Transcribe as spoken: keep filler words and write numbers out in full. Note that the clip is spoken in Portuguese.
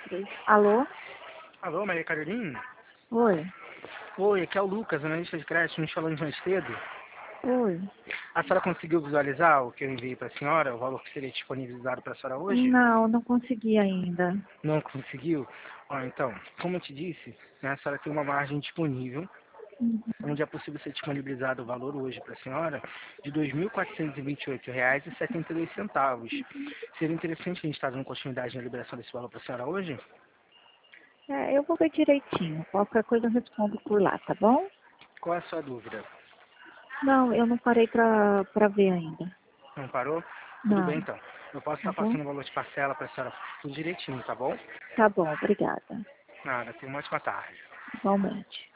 três. Alô? Alô, Maria Carolina? Oi. Oi, aqui é o Lucas, analista de crédito, nos falando mais cedo. Oi. A senhora conseguiu visualizar o que eu enviei para a senhora, o valor que seria disponibilizado para a senhora hoje? Não, não consegui ainda. Não conseguiu? Ó, então, como eu te disse, né, a senhora tem uma margem disponível, Uhum. onde é possível ser disponibilizado o valor hoje para a senhora de dois mil quatrocentos e vinte e oito reais e setenta e dois centavos. Seria interessante a gente estar dando continuidade na liberação desse valor para a senhora hoje? É, eu vou ver direitinho. Qualquer coisa eu respondo por lá, tá bom? Qual é a sua dúvida? Não, eu não parei pra, pra ver ainda. Não parou? Tudo bem Não, então. Eu posso tá estar bom? passando o valor de parcela para a senhora tudo direitinho, tá bom? Tá bom, obrigada. Nada, tenha uma ótima tarde. Igualmente.